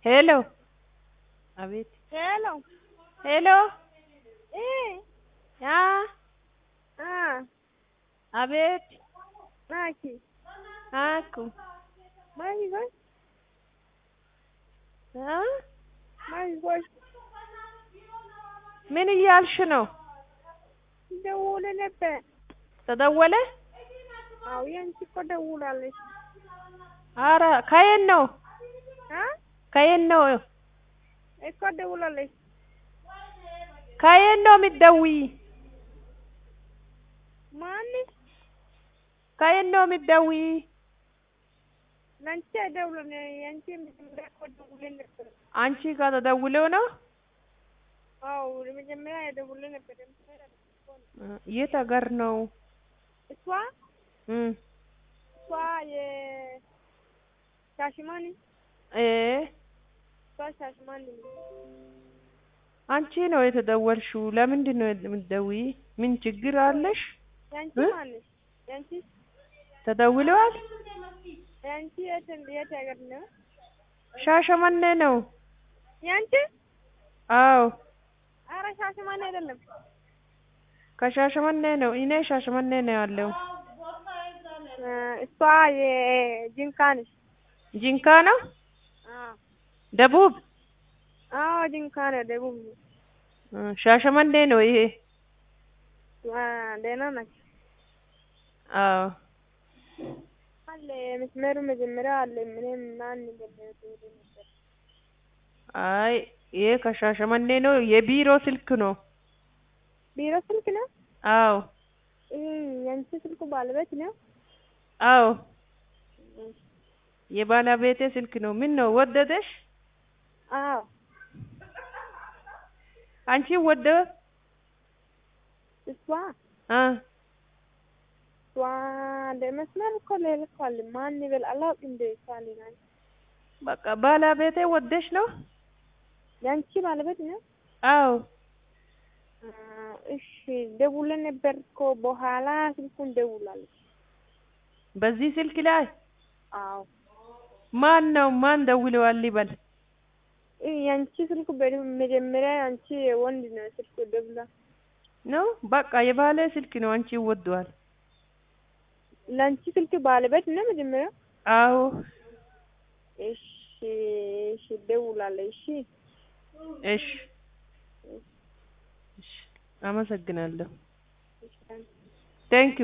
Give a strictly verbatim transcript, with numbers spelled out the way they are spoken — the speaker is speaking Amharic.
ሄሎ አቤት ሄሎ ሄሎ እ አ አ አቤት ማኪ አኩ ማኪ ጎሽ አ ማኪ ጎሽ ምን እያልሽ ነው? ደውሎ ነበር። ተደወለ? አዎ ያንቺ እኮ ደውላለች። ኧረ ከየት ነው? አ ከየት ነው? እኮ ደውላለች። ከየት ነው የምትደውይ? ማንሽ? ከየት ነው የምትደውይ? ላንቺ ደውሎ ያንቺ መጀመሪያ እኮ ደውሎ ነበር። አንቺ ጋር ተደውሎ ነው? አዎ መጀመሪያ ደውሎ ነበር። የት ሀገር ነው? እሷ እም እሷ የሻሽማኔ እ እሷ ሻሽማኔ አንቺ ነው የተደወልሽው? ለምንድን ነው የምትደውይ? ምን ችግር አለሽ? ያንቺ ማንሽ? ያንቺ ተደውሏል? ያንቺ የት የት ሀገር ነው? ሻሸመኔ ነው። ያንቺ? አዎ ኧረ ሻሽማኔ አይደለም። ከሻሸመኔ ነው። እኔ ሻሸመኔ ነው ያለው። እሷ የጂንካ ነች። ጂንካ ነው? አዎ ደቡብ? አዎ ጂንካ ነው ደቡብ። ሻሸመኔ ነው ይሄ። ደህና ናቸው። አዎ አለ መስመሩ መጀመሪያ አለ ምንም ማን እንደደረሰ ነበር። አይ ይሄ ከሻሸመኔ ነው። የቢሮ ስልክ ነው። ቢሮ ስልክ ነው? አዎ ያንቺ ስልክ ባለቤት ነው? አዎ የባለቤቴ ስልክ ነው። ምን ነው ወደደሽ? አዎ አንቺ ወደ እሷ አ እሷ ለመስመር እኮ ልልካል ማን ይበል አላውቅም። እንደ ሳሊ ናት። በቃ ባለቤቴ ወደሽ ነው? ያንቺ ባለቤት ነው? አዎ እሺ ደውለን ነበር እኮ በኋላ ስልኩን ደውላለች። በዚህ ስልክ ላይ? አዎ ማን ነው? ማን ደውለዋል ይበል? ያንቺ ስልክ በመጀመሪያ ያንቺ ወንድ ነው ስልክ ደውላ ነው። በቃ የባለ ስልክ ነው። አንቺ ወደዋል። ላንቺ ስልክ ባለቤት ነው መጀመሪያ? አዎ እሺ እሺ ደውላለች። እሺ እሺ እሺ አመሰግናለሁ። ቴንክ ዩ